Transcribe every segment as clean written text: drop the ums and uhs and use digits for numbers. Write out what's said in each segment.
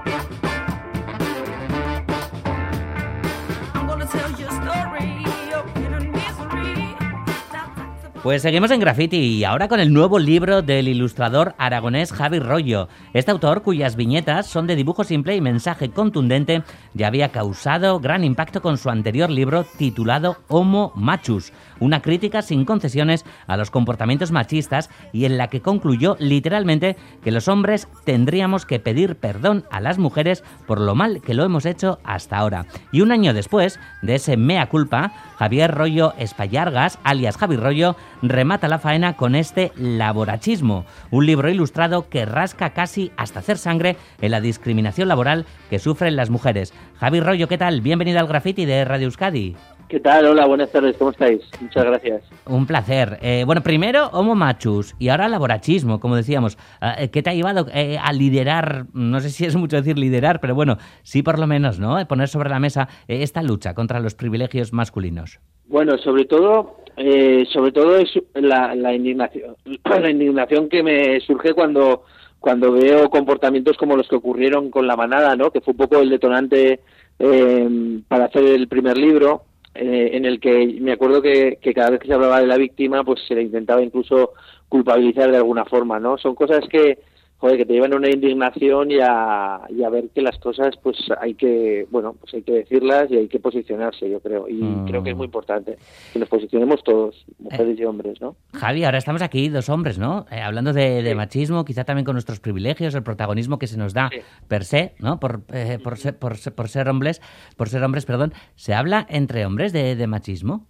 Pues seguimos en Graffiti y ahora con el nuevo libro del ilustrador aragonés Javi Royo. Este autor, cuyas viñetas son de dibujo simple y mensaje contundente, ya había causado gran impacto con su anterior libro titulado Homo Machus, una crítica sin concesiones a los comportamientos machistas y en la que concluyó literalmente que los hombres tendríamos que pedir perdón a las mujeres por lo mal que lo hemos hecho hasta ahora. Y un año después de ese mea culpa, Javier Royo Espallargas, alias Javi Royo, remata la faena con este Laborachismo, un libro ilustrado que rasca casi hasta hacer sangre en la discriminación laboral que sufren las mujeres. Javi Royo, ¿qué tal? Bienvenido al Graffiti de Radio Euskadi. ¿Qué tal? Hola, buenas tardes, ¿cómo estáis? Muchas gracias. Un placer. Bueno, primero Homo Machus y ahora Laborachismo, como decíamos. ¿Qué te ha llevado a liderar, no sé si es mucho decir liderar, pero bueno, sí por lo menos, ¿no? Poner sobre la mesa esta lucha contra los privilegios masculinos? Bueno, sobre todo es la indignación que me surge cuando veo comportamientos como los que ocurrieron con La Manada, ¿no? Que fue un poco el detonante para hacer el primer libro, en el que me acuerdo que cada vez que se hablaba de la víctima, pues se le intentaba incluso culpabilizar de alguna forma, ¿no? Son cosas que te llevan a una indignación y a ver que las cosas pues hay que decirlas y hay que posicionarse, yo creo, y creo que es muy importante que nos posicionemos todos, mujeres y hombres, ¿no? Javi, ahora estamos aquí dos hombres, ¿no? Hablando de machismo, quizá también con nuestros privilegios, el protagonismo que se nos da per se, ¿no? Por ser hombres, perdón. ¿Se habla entre hombres de machismo?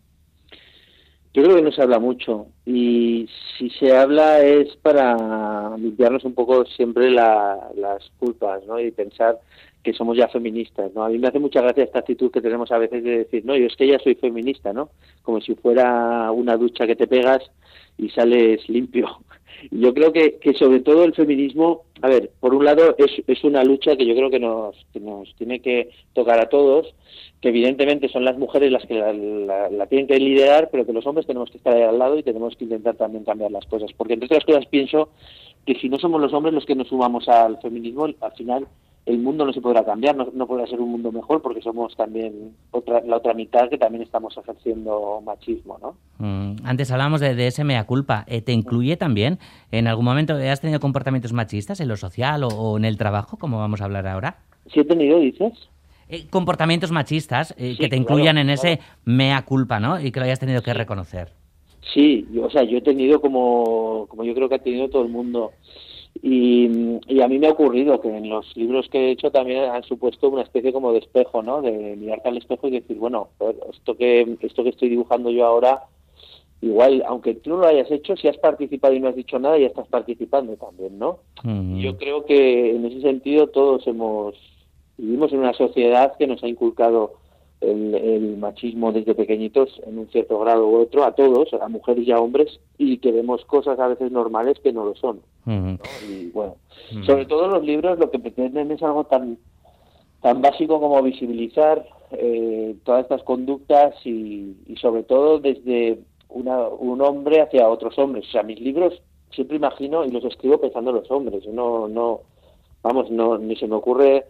Yo creo que no se habla mucho, y si se habla es para limpiarnos un poco siempre las culpas, ¿no? Y pensar que somos ya feministas, ¿no? A mí me hace mucha gracia esta actitud que tenemos a veces de decir, no, yo es que ya soy feminista, ¿no? Como si fuera una ducha que te pegas y sales limpio. Y yo creo que sobre todo el feminismo, a ver, por un lado es una lucha que yo creo que nos tiene que tocar a todos, que evidentemente son las mujeres las que la tienen que liderar, pero que los hombres tenemos que estar ahí al lado y tenemos que intentar también cambiar las cosas. Porque entre otras cosas pienso que si no somos los hombres los que nos sumamos al feminismo, al final el mundo no se podrá cambiar, no podrá ser un mundo mejor, porque somos también la otra mitad que también estamos ejerciendo machismo, ¿no? Antes hablábamos de ese mea culpa. ¿Te incluye también? ¿En algún momento has tenido comportamientos machistas en lo social o en el trabajo, como vamos a hablar ahora? ¿Sí he tenido, dices? Comportamientos machistas sí, que te incluyan en claro. Ese mea culpa, ¿no? Y que lo hayas tenido que reconocer. Sí, yo he tenido como yo creo que ha tenido todo el mundo. Y a mí me ha ocurrido que en los libros que he hecho también han supuesto una especie como de espejo, ¿no? De mirarte al espejo y decir, bueno, esto que estoy dibujando yo ahora, igual, aunque tú no lo hayas hecho, si has participado y no has dicho nada, ya estás participando también, ¿no? Yo creo que en ese sentido todos vivimos en una sociedad que nos ha inculcado el machismo desde pequeñitos en un cierto grado u otro, a todos, a mujeres y a hombres, y que vemos cosas a veces normales que no lo son, ¿no? Y bueno, sobre todo los libros lo que pretenden es algo tan básico como visibilizar todas estas conductas y sobre todo desde un hombre hacia otros hombres. O sea, mis libros siempre imagino y los escribo pensando en los hombres. Ni se me ocurre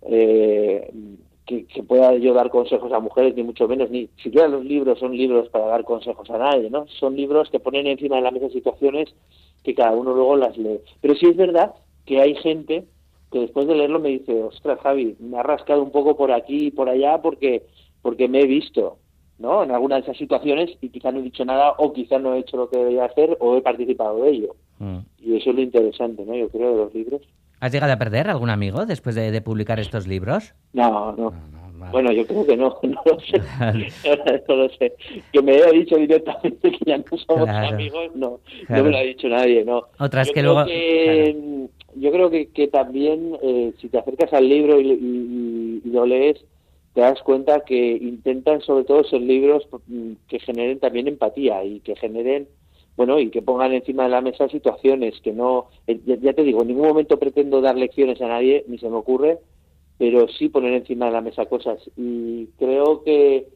que pueda yo dar consejos a mujeres, ni mucho menos, ni siquiera los libros son libros para dar consejos a nadie, ¿no? Son libros que ponen encima de la mesa situaciones que cada uno luego las lee. Pero sí es verdad que hay gente que después de leerlo me dice, ostras, Javi, me ha rascado un poco por aquí y por allá porque me he visto, ¿no? En alguna de esas situaciones y quizá no he dicho nada o quizá no he hecho lo que debía hacer o he participado de ello. Y eso es lo interesante, ¿no? Yo creo, de los libros. ¿Has llegado a perder algún amigo después de publicar estos libros? No. Vale. Bueno, yo creo que no lo sé. No lo sé. Que me haya dicho directamente que ya no somos amigos, no me lo ha dicho nadie, no. Otras que luego... Claro. Yo creo que también, si te acercas al libro y lo lees, te das cuenta que intentan sobre todo ser libros que generen también empatía y que generen, bueno, y que pongan encima de la mesa situaciones que no, ya te digo, en ningún momento pretendo dar lecciones a nadie, ni se me ocurre, pero sí poner encima de la mesa cosas. Y creo que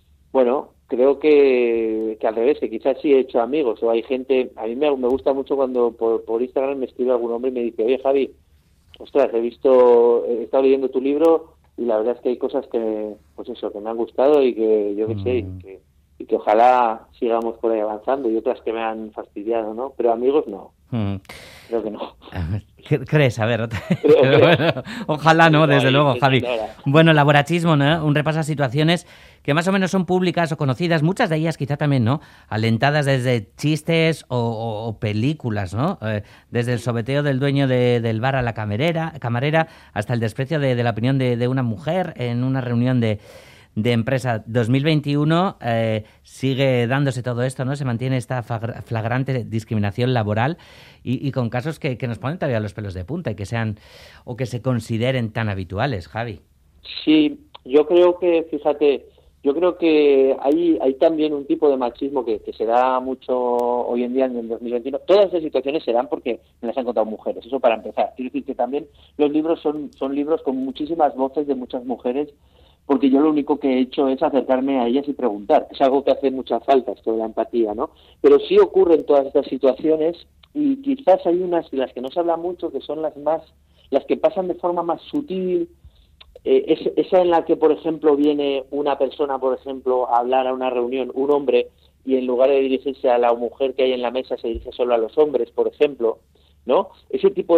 al revés, que quizás sí he hecho amigos, o hay gente, a mí me gusta mucho cuando por Instagram me escribe algún hombre y me dice, oye Javi, ostras, he estado leyendo tu libro y la verdad es que hay cosas que, pues eso, que me han gustado y que yo qué sé, y que ojalá sigamos por ahí avanzando, y otras que me han fastidiado, ¿no? Pero amigos no, creo que no. ¿Crees? A ver, Creo. bueno, ojalá no, No, desde ahí luego, Javi. intentando ahora. Bueno, laborachismo, ¿no? Un repaso a situaciones que más o menos son públicas o conocidas, muchas de ellas quizá también, ¿no? Alentadas desde chistes o películas, ¿no? Desde el sobeteo del dueño del bar a la camarera, hasta el desprecio de la opinión de una mujer en una reunión de empresa. 2021 sigue dándose todo esto, ¿no? Se mantiene esta flagrante discriminación laboral y con casos que nos ponen todavía los pelos de punta y que sean o que se consideren tan habituales, Javi. Sí, yo creo que, fíjate, yo creo que hay también un tipo de machismo que se da mucho hoy en día en el 2021. Todas esas situaciones se dan porque me las han contado mujeres, eso para empezar. Quiero decir que también los libros son libros con muchísimas voces de muchas mujeres, porque yo lo único que he hecho es acercarme a ellas y preguntar. Es algo que hace mucha falta, esto de la empatía, ¿no? Pero sí ocurren todas estas situaciones y quizás hay unas de las que no se habla mucho, que son las que pasan de forma más sutil. Esa en la que, por ejemplo, viene una persona, por ejemplo, a hablar a una reunión, un hombre, y en lugar de dirigirse a la mujer que hay en la mesa, se dirige solo a los hombres, por ejemplo, ¿no? Ese tipo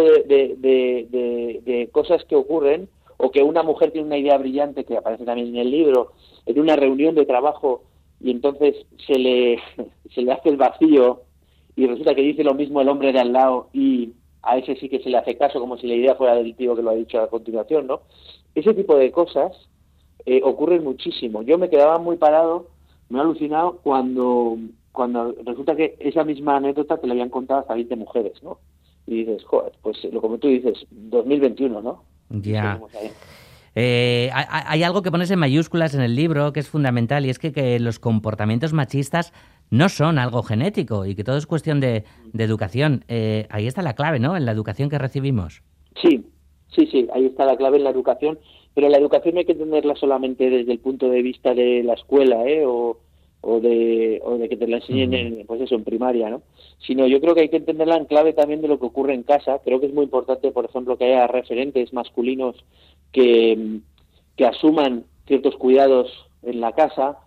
de cosas que ocurren, o que una mujer tiene una idea brillante, que aparece también en el libro, en una reunión de trabajo, y entonces se le hace el vacío, y resulta que dice lo mismo el hombre de al lado, y a ese sí que se le hace caso, como si la idea fuera del tío que lo ha dicho a continuación, ¿no? Ese tipo de cosas ocurren muchísimo. Yo me quedaba muy parado, me he alucinado cuando resulta que esa misma anécdota te la habían contado hasta 20 mujeres, ¿no? Y dices, joder, pues como tú dices, 2021, ¿no? Ya. Hay algo que pones en mayúsculas en el libro que es fundamental y es que los comportamientos machistas no son algo genético y que todo es cuestión de educación. Ahí está la clave, ¿no? En la educación que recibimos. Sí, ahí está la clave en la educación, pero la educación no hay que entenderla solamente desde el punto de vista de la escuela, o de que te la enseñen pues eso, en primaria, ¿no? Sino yo creo que hay que entenderla en clave también de lo que ocurre en casa. Creo que es muy importante, por ejemplo, que haya referentes masculinos que asuman ciertos cuidados en la casa,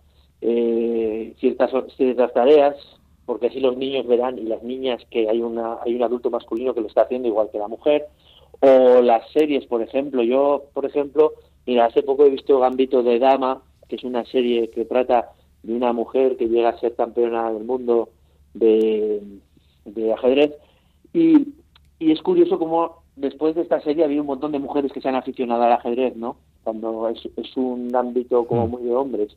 ciertas tareas, porque así los niños verán y las niñas que hay un adulto masculino que lo está haciendo igual que la mujer. O las series, por ejemplo. Yo, por ejemplo, mira, hace poco he visto Gambito de Dama, que es una serie que trata de una mujer que llega a ser campeona del mundo de ajedrez, y es curioso cómo después de esta serie había un montón de mujeres que se han aficionado al ajedrez, ¿no? Cuando es un ámbito como muy de hombres.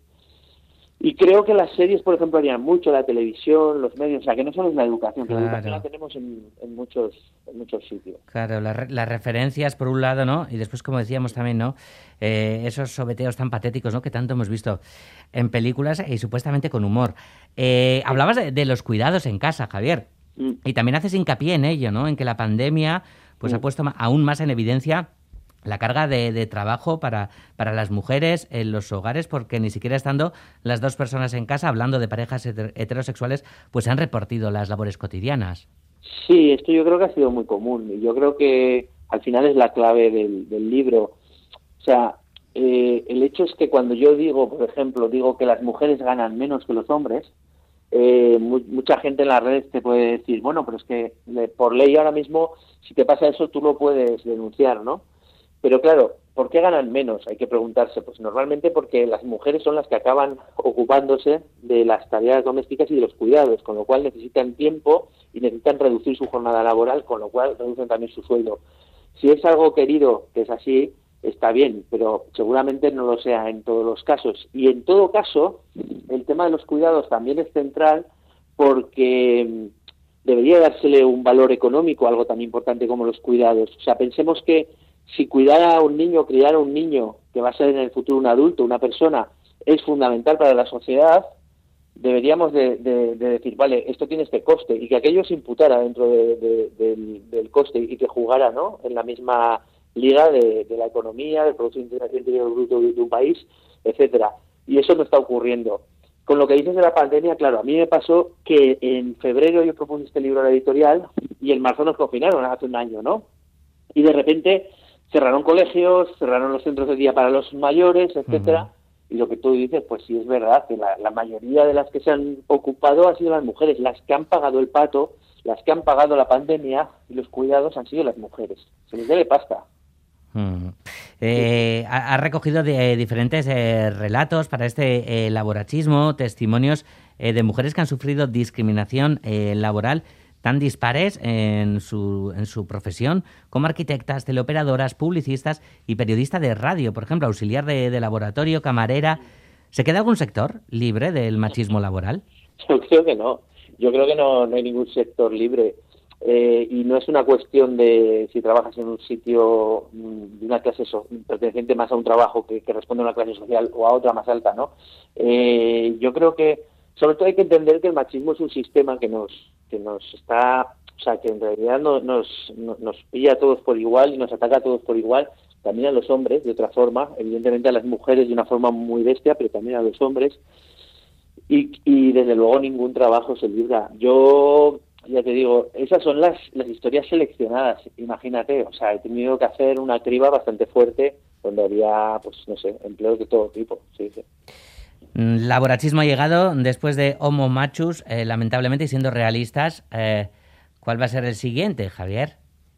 Y creo que las series, por ejemplo, harían mucho, la televisión, los medios, o sea, que no solo es la educación, que la educación la tenemos en muchos sitios. Claro, las referencias por un lado, ¿no? Y después, como decíamos también, ¿no? Esos sobeteos tan patéticos, ¿no? Que tanto hemos visto en películas y supuestamente con humor. Hablabas de los cuidados en casa, Javier, y también haces hincapié en ello, ¿no? En que la pandemia pues ha puesto aún más en evidencia la carga de trabajo para las mujeres en los hogares, porque ni siquiera estando las dos personas en casa, hablando de parejas heterosexuales, pues han repartido las labores cotidianas. Sí, esto yo creo que ha sido muy común, y yo creo que al final es la clave del libro. O sea, el hecho es que cuando yo digo, por ejemplo, que las mujeres ganan menos que los hombres, mucha gente en las redes te puede decir, bueno, pero es que por ley ahora mismo, si te pasa eso, tú lo puedes denunciar, ¿no? Pero claro, ¿por qué ganan menos? Hay que preguntarse. Pues normalmente porque las mujeres son las que acaban ocupándose de las tareas domésticas y de los cuidados, con lo cual necesitan tiempo y necesitan reducir su jornada laboral, con lo cual reducen también su sueldo. Si es algo querido, que es así, está bien, pero seguramente no lo sea en todos los casos. Y en todo caso, el tema de los cuidados también es central, porque debería dársele un valor económico a algo tan importante como los cuidados. O sea, pensemos que si cuidar a un niño, criar a un niño, que va a ser en el futuro un adulto, una persona, es fundamental para la sociedad, deberíamos de decir, vale, esto tiene este coste, y que aquello se imputara dentro del coste y que jugara, ¿no?, en la misma liga de la economía, del Producto Interior Bruto de un país, etcétera. Y eso no está ocurriendo. Con lo que dices de la pandemia, claro, a mí me pasó que en febrero yo propuse este libro a la editorial y en marzo nos confinaron hace un año, ¿no? y de repente cerraron colegios, cerraron los centros de día para los mayores, etcétera. Y lo que tú dices, pues sí es verdad que la mayoría de las que se han ocupado han sido las mujeres, las que han pagado el pato, las que han pagado la pandemia y los cuidados han sido las mujeres. Se les debe pasta. Ha recogido diferentes relatos para este laborachismo, testimonios de mujeres que han sufrido discriminación laboral tan dispares en su profesión, como arquitectas, teleoperadoras, publicistas y periodista de radio, por ejemplo, auxiliar de laboratorio, camarera. ¿Se queda algún sector libre del machismo laboral? Yo creo que no. Yo creo que no hay ningún sector libre. Y no es una cuestión de si trabajas en un sitio de una clase perteneciente más a un trabajo que responde a una clase social o a otra más alta, ¿no? Yo creo que sobre todo hay que entender que el machismo es un sistema que nos está, o sea, que en realidad nos pilla a todos por igual y nos ataca a todos por igual, también a los hombres de otra forma, evidentemente a las mujeres de una forma muy bestia, pero también a los hombres, y desde luego ningún trabajo se libra. Yo ya te digo, esas son las historias seleccionadas, imagínate, o sea, he tenido que hacer una criba bastante fuerte donde había, pues no sé, empleos de todo tipo, sí. Laborachismo ha llegado después de Homo Machus, lamentablemente, y siendo realistas, ¿cuál va a ser el siguiente, Javier?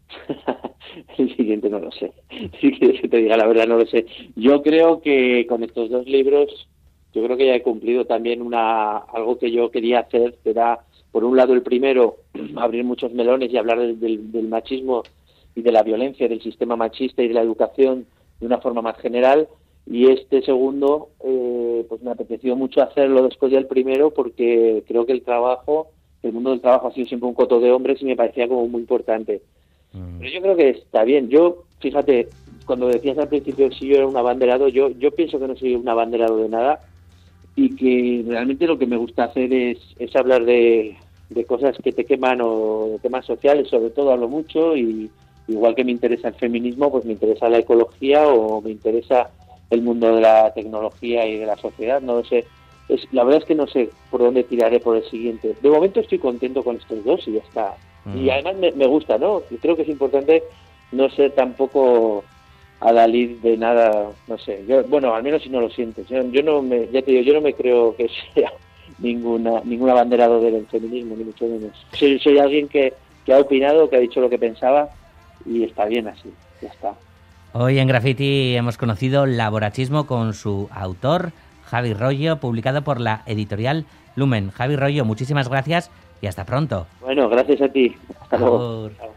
El siguiente no lo sé. Si quieres que te diga la verdad, no lo sé. Yo creo que con estos dos libros, yo creo que ya he cumplido también algo que yo quería hacer, era, por un lado, el primero, abrir muchos melones y hablar del machismo y de la violencia, del sistema machista y de la educación de una forma más general. Y este segundo, pues me apeteció mucho hacerlo después del primero, porque creo que el mundo del trabajo ha sido siempre un coto de hombres y me parecía como muy importante. Pero yo creo que está bien. Yo, fíjate, cuando decías al principio si yo era un abanderado, yo pienso que no soy un abanderado de nada y que realmente lo que me gusta hacer es hablar de cosas que te queman o de temas sociales, sobre todo hablo mucho, y igual que me interesa el feminismo, pues me interesa la ecología o me interesa el mundo de la tecnología y de la sociedad, no lo sé. La verdad es que no sé por dónde tiraré por el siguiente. De momento estoy contento con estos dos y ya está. Y además me gusta, ¿no? Y creo que es importante no ser tampoco adalid de nada, no sé. Yo, bueno, al menos si no lo sientes. Ya te digo, yo no me creo que sea ningún abanderado del feminismo, ni mucho menos. Soy alguien que ha opinado, que ha dicho lo que pensaba y está bien así, ya está. Hoy en Graffiti hemos conocido Laborachismo con su autor, Javi Royo, publicado por la editorial Lumen. Javi Royo, muchísimas gracias y hasta pronto. Bueno, gracias a ti. Hasta luego.